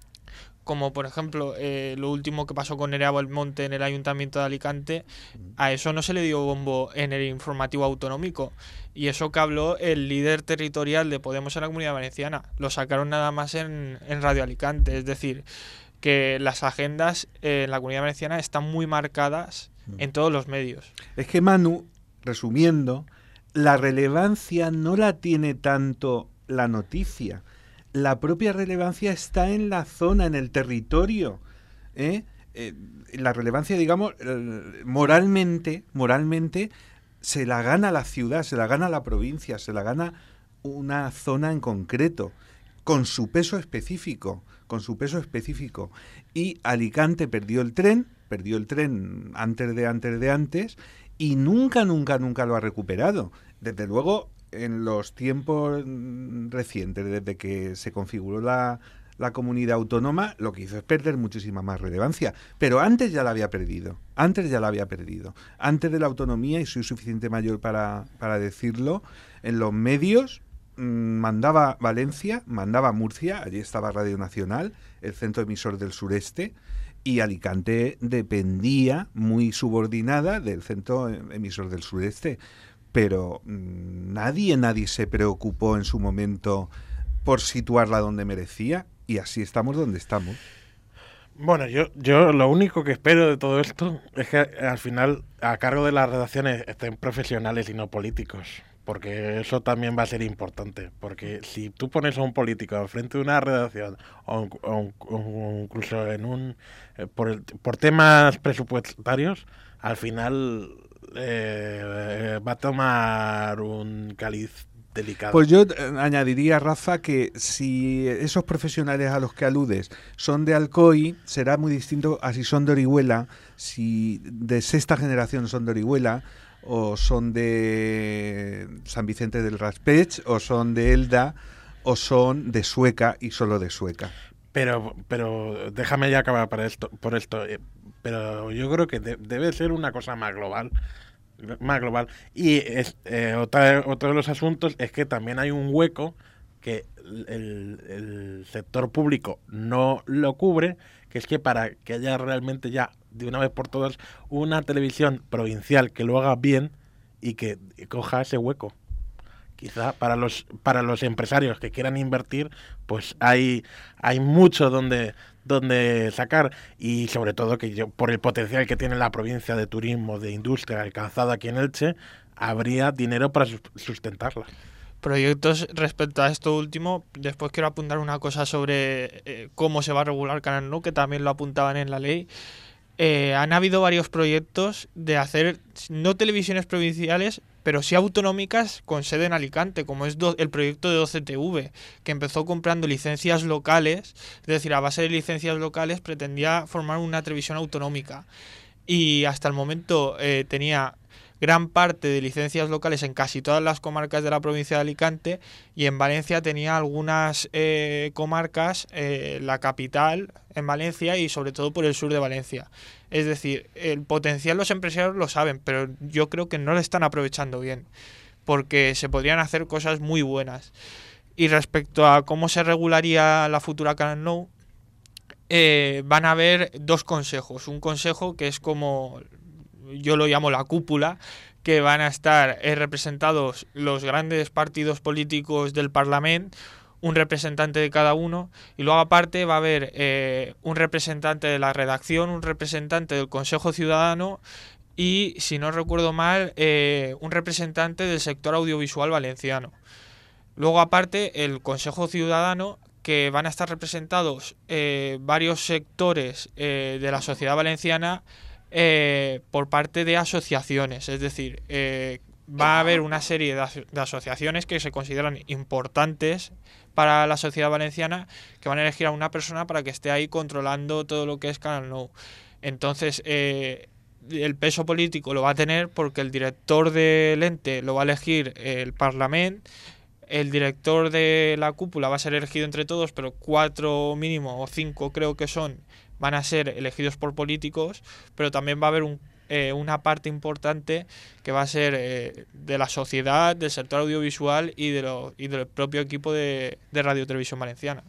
como por ejemplo eh, lo último que pasó con Nerea Belmonte en el Ayuntamiento de Alicante. A eso no se le dio bombo en el informativo autonómico, y eso que habló el líder territorial de Podemos en la Comunidad Valenciana, lo sacaron nada más en, en Radio Alicante. Es decir, que las agendas eh, en la Comunidad Valenciana están muy marcadas en todos los medios. Es que, Manu, resumiendo, la relevancia no la tiene tanto la noticia. La propia relevancia está en la zona, en el territorio. ¿eh? Eh, la relevancia, digamos, eh, moralmente, moralmente se la gana la ciudad, se la gana la provincia, se la gana una zona en concreto, con su peso específico, con su peso específico. Y Alicante perdió el tren, perdió el tren antes de antes de antes, y nunca, nunca, nunca lo ha recuperado. Desde luego, en los tiempos recientes, desde que se configuró la, la comunidad autónoma, lo que hizo es perder muchísima más relevancia. Pero antes ya la había perdido, antes ya la había perdido. Antes de la autonomía, y soy suficiente mayor para, para decirlo, en los medios mmm, mandaba Valencia, mandaba Murcia, allí estaba Radio Nacional, el centro emisor del sureste, y Alicante dependía, muy subordinada, del centro emisor del sureste. Pero mmm, nadie, nadie se preocupó en su momento por situarla donde merecía, y así estamos donde estamos. Bueno, yo, yo lo único que espero de todo esto es que al final a cargo de las redacciones estén profesionales y no políticos, porque eso también va a ser importante, porque si tú pones a un político enfrente de una redacción o, o, o incluso en un eh, por, el, por temas presupuestarios, al final Eh, va a tomar un caliz delicado. Pues yo eh, añadiría, Rafa, que si esos profesionales a los que aludes son de Alcoy, será muy distinto a si son de Orihuela, si de sexta generación son de Orihuela, o son de San Vicente del Raspech, o son de Elda, o son de Sueca y solo de Sueca. Pero, pero déjame ya acabar para esto, por esto. Eh, pero yo creo que de, debe ser una cosa más global, más global. Y es, eh, otra, otro de los asuntos es que también hay un hueco que el, el sector público no lo cubre, que es que para que haya realmente ya de una vez por todas una televisión provincial que lo haga bien y que coja ese hueco. Quizá para los para los empresarios que quieran invertir, pues hay hay mucho donde donde sacar, y sobre todo que yo, por el potencial que tiene la provincia de turismo, de industria alcanzada aquí en Elche, habría dinero para sustentarla. Proyectos respecto a esto último, después quiero apuntar una cosa sobre eh, cómo se va a regular Canal Nou, que también lo apuntaban en la ley. Eh, han habido varios proyectos de hacer no televisiones provinciales, pero sí autonómicas con sede en Alicante, como es do, el proyecto de doce T V, que empezó comprando licencias locales, es decir, a base de licencias locales pretendía formar una televisión autonómica. Y hasta el momento eh, tenía gran parte de licencias locales en casi todas las comarcas de la provincia de Alicante, y en Valencia tenía algunas eh, comarcas, eh, la capital en Valencia y sobre todo por el sur de Valencia. Es decir, el potencial los empresarios lo saben, pero yo creo que no lo están aprovechando bien, porque se podrían hacer cosas muy buenas. Y respecto a cómo se regularía la futura Canal Nou, eh, van a haber dos consejos. Un consejo que es como, yo lo llamo la cúpula, que van a estar eh, representados los grandes partidos políticos del Parlamento, un representante de cada uno, y luego aparte va a haber eh, un representante de la redacción, un representante del Consejo Ciudadano y, si no recuerdo mal, eh, un representante del sector audiovisual valenciano. Luego aparte el Consejo Ciudadano, que van a estar representados eh, varios sectores eh, de la sociedad valenciana eh, por parte de asociaciones, es decir, eh, va a haber una serie de, aso- de asociaciones que se consideran importantes para la sociedad valenciana, que van a elegir a una persona para que esté ahí controlando todo lo que es Canal Nou. Entonces, eh, el peso político lo va a tener porque el director del ente lo va a elegir el Parlamento, el director de la cúpula va a ser elegido entre todos, pero cuatro mínimo, o cinco creo que son, van a ser elegidos por políticos, pero también va a haber un Eh, una parte importante que va a ser eh, de la sociedad, del sector audiovisual y, de lo, y del propio equipo de, de Radio Televisión Valenciana.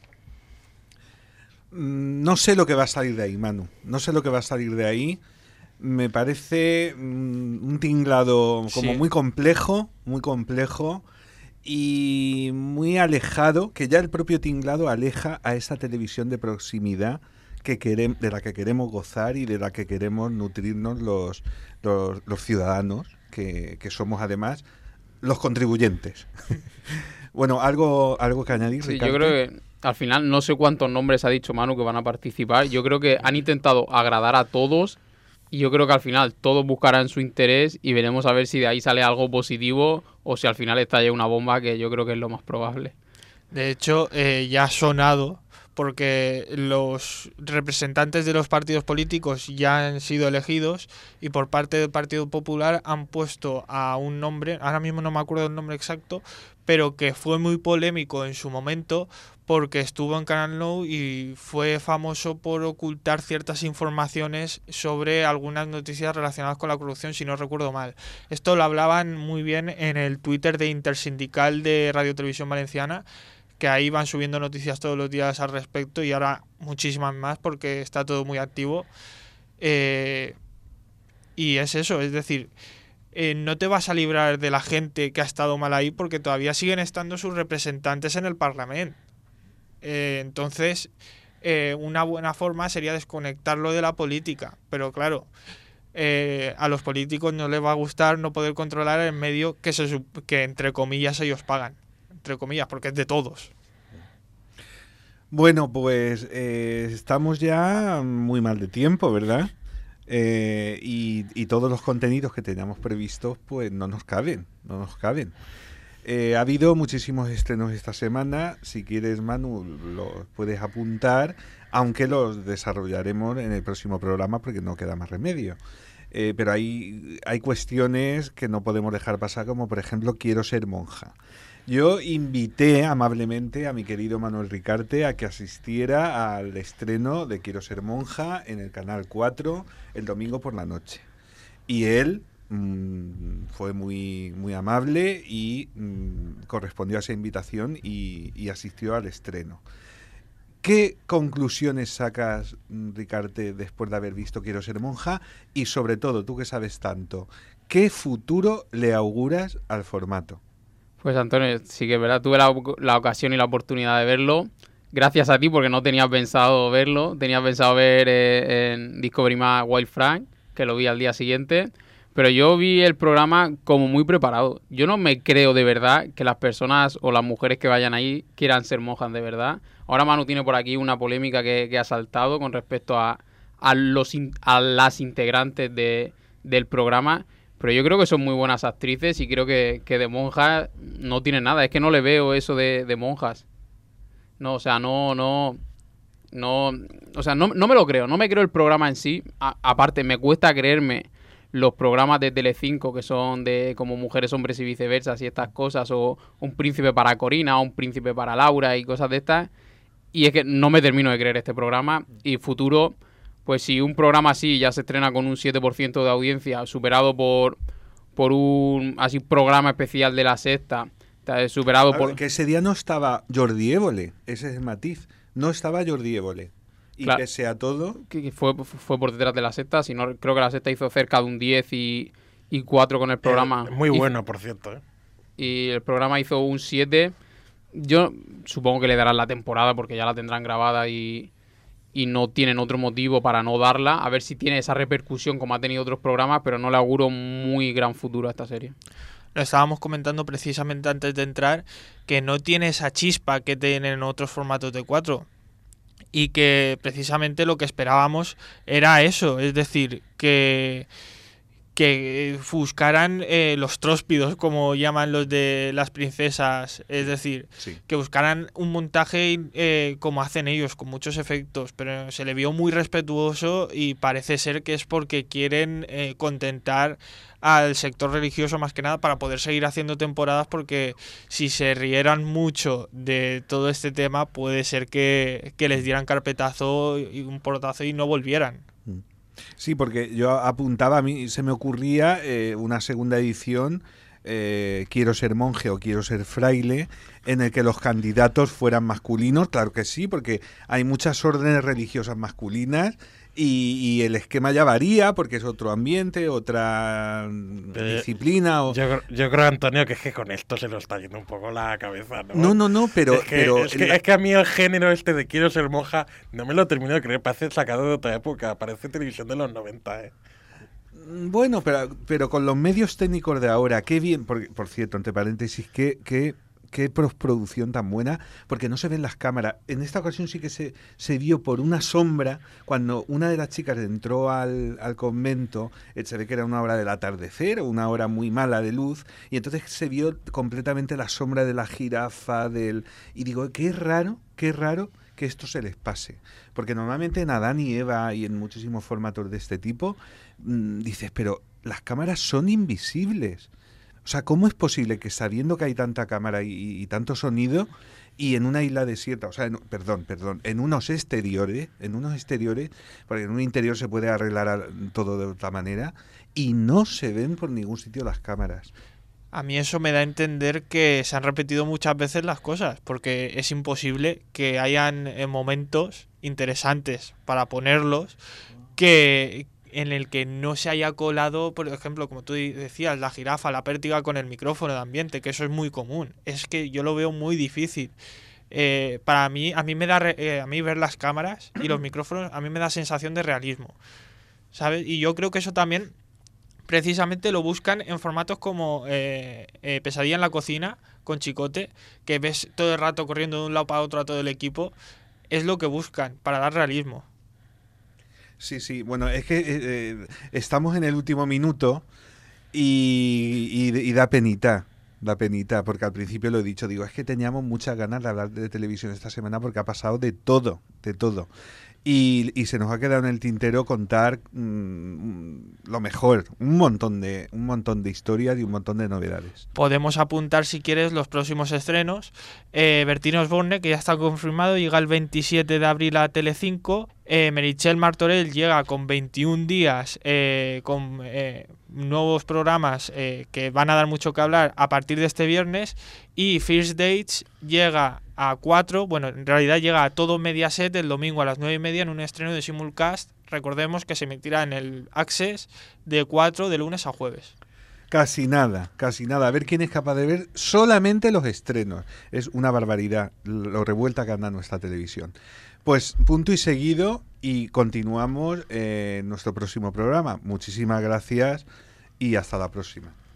No sé lo que va a salir de ahí, Manu. No sé lo que va a salir de ahí. Me parece mm, un tinglado como Sí. muy complejo, muy complejo y muy alejado, que ya el propio tinglado aleja a esa televisión de proximidad que querem- de la que queremos gozar y de la que queremos nutrirnos los, los, los ciudadanos, que, que somos además los contribuyentes. Bueno, ¿algo, algo que añadir, Sí, Ricardo? yo creo que al final no sé cuántos nombres ha dicho Manu que van a participar. Yo creo que han intentado agradar a todos y yo creo que al final todos buscarán su interés y veremos a ver si de ahí sale algo positivo o si al final estalla una bomba, que yo creo que es lo más probable. De hecho, eh, ya ha sonado porque los representantes de los partidos políticos ya han sido elegidos y por parte del Partido Popular han puesto a un nombre, ahora mismo no me acuerdo el nombre exacto, pero que fue muy polémico en su momento porque estuvo en Canal Nou y fue famoso por ocultar ciertas informaciones sobre algunas noticias relacionadas con la corrupción, si no recuerdo mal. Esto lo hablaban muy bien en el Twitter de Intersindical de Radio Televisión Valenciana, que ahí van subiendo noticias todos los días al respecto y ahora muchísimas más porque está todo muy activo. Eh, y es eso, es decir, eh, no te vas a librar de la gente que ha estado mal ahí porque todavía siguen estando sus representantes en el Parlamento. Eh, entonces, eh, una buena forma sería desconectarlo de la política, pero claro, eh, a los políticos no les va a gustar no poder controlar el medio que, se, sup- que entre comillas ellos pagan. Entre comillas, porque es de todos. Bueno, pues eh, estamos ya muy mal de tiempo, ¿verdad? Eh, y, y todos los contenidos que teníamos previstos, pues no nos caben, no nos caben. Eh, ha habido muchísimos estrenos esta semana. Si quieres, Manu, los puedes apuntar, aunque los desarrollaremos en el próximo programa porque no queda más remedio. Eh, pero hay, hay cuestiones que no podemos dejar pasar, como por ejemplo Quiero ser monja. Yo invité amablemente a mi querido Manuel Ricarte a que asistiera al estreno de Quiero ser monja en el Canal cuatro el domingo por la noche. Y él mmm, fue muy, muy amable y mmm, correspondió a esa invitación y, y asistió al estreno. ¿Qué conclusiones sacas, Ricarte, después de haber visto Quiero ser monja? Y sobre todo, tú que sabes tanto, ¿qué futuro le auguras al formato? Pues Antonio, sí que es verdad, tuve la, la ocasión y la oportunidad de verlo. Gracias a ti, porque no tenía pensado verlo. Tenía pensado ver eh, en Discovery más Wild Frank, que lo vi al día siguiente. Pero yo vi el programa como muy preparado. Yo no me creo de verdad que las personas o las mujeres que vayan ahí quieran ser monjas de verdad. Ahora Manu tiene por aquí una polémica que, que ha saltado con respecto a, a, los, a las integrantes de, del programa. Pero yo creo que son muy buenas actrices y creo que, que de monjas no tienen nada. Es que no le veo eso de, de monjas. No, o sea, no, no, no, o sea, no, no me lo creo. No me creo el programa en sí. A, aparte, me cuesta creerme los programas de Telecinco que son de como Mujeres, Hombres y Viceversa y estas cosas, o Un Príncipe para Corina, o Un Príncipe para Laura y cosas de estas. Y es que no me termino de creer este programa. Y futuro... Pues si un programa así ya se estrena con un siete por ciento de audiencia, superado por por un así programa especial de La Sexta, superado Claro, por... que ese día no estaba Jordi Évole, ese es el matiz, no estaba Jordi Évole. Y claro, pese a todo... que, que fue, fue por detrás de la Sexta. Si no, creo que la Sexta hizo cerca de un diez y, y cuatro con el programa. Eh, muy hizo, bueno, por cierto. ¿eh? Y el programa hizo un siete. Yo supongo que le darán la temporada porque ya la tendrán grabada y, y no tienen otro motivo para no darla. A ver si tiene esa repercusión como ha tenido otros programas, pero no le auguro muy gran futuro a esta serie. Lo estábamos comentando precisamente antes de entrar, que no tiene esa chispa que tienen otros formatos de cuatro. Y que precisamente lo que esperábamos era eso, es decir, que, que buscaran eh, los tróspidos, como llaman los de las princesas, es decir, Sí. que buscaran un montaje eh, como hacen ellos, con muchos efectos, pero se le vio muy respetuoso y parece ser que es porque quieren eh, contentar al sector religioso más que nada para poder seguir haciendo temporadas, porque si se rieran mucho de todo este tema puede ser que, que les dieran carpetazo y un portazo y no volvieran. Sí, porque yo apuntaba, a mí se me ocurría eh, una segunda edición, eh, Quiero ser monje o Quiero ser fraile, en el que los candidatos fueran masculinos, claro que sí, porque hay muchas órdenes religiosas masculinas. Y, y el esquema ya varía porque es otro ambiente, otra Eh, disciplina. O... Yo, yo creo, Antonio, que es que con esto se nos está yendo un poco la cabeza, ¿no? No, no, no, pero... es, que, pero es, que, la... es que a mí el género este de quiero ser monja no me lo termino de creer, parece sacado de otra época, parece televisión de los noventa, ¿eh? Bueno, pero, pero con los medios técnicos de ahora, qué bien, por, por cierto, entre paréntesis, qué... qué qué postproducción tan buena, porque no se ven las cámaras. En esta ocasión sí que se, se vio por una sombra, cuando una de las chicas entró al, al convento, eh, se ve que era una hora del atardecer, o una hora muy mala de luz, y entonces se vio completamente la sombra de la jirafa, del y digo, qué raro, qué raro que esto se les pase. Porque normalmente en Adán y Eva y en muchísimos formatos de este tipo, mmm, dices, pero las cámaras son invisibles. O sea, ¿cómo es posible que sabiendo que hay tanta cámara y, y tanto sonido y en una isla desierta, o sea, en, perdón, perdón, en unos exteriores, en unos exteriores, porque en un interior se puede arreglar a, todo de otra manera, y no se ven por ningún sitio las cámaras? A mí eso me da a entender que se han repetido muchas veces las cosas, porque es imposible que hayan eh, momentos interesantes para ponerlos que... en el que no se haya colado, por ejemplo, como tú decías, la jirafa, la pértiga con el micrófono de ambiente, que eso es muy común. Es que yo lo veo muy difícil. Eh, para mí, a mí me da, eh, a mí ver las cámaras y los micrófonos, a mí me da sensación de realismo, ¿sabes? Y yo creo que eso también, precisamente, lo buscan en formatos como eh, eh, Pesadilla en la cocina, con Chicote, que ves todo el rato corriendo de un lado para otro a todo el equipo. Es lo que buscan, para dar realismo. Sí, sí, bueno, es que eh, estamos en el último minuto y, y, y da penita, da penita, porque al principio lo he dicho, digo, es que teníamos muchas ganas de hablar de televisión esta semana porque ha pasado de todo, de todo. Y, y se nos ha quedado en el tintero contar mmm, lo mejor, un montón de un montón de historias y un montón de novedades. Podemos apuntar, si quieres, los próximos estrenos. Eh, Bertín Osborne, que ya está confirmado, llega el veintisiete de abril a Telecinco. Eh, Meritxell Martorell llega con veintiún días, eh, con eh, nuevos programas eh, que van a dar mucho que hablar a partir de este viernes. Y First Dates llega a cuatro, bueno, en realidad llega a todo Mediaset el domingo a las nueve y media en un estreno de simulcast. Recordemos que se emitirá en el Access de cuatro de lunes a jueves. Casi nada, casi nada. A ver quién es capaz de ver solamente los estrenos. Es una barbaridad lo revuelta que anda nuestra televisión. Pues punto y seguido y continuamos en nuestro próximo programa. Muchísimas gracias y hasta la próxima.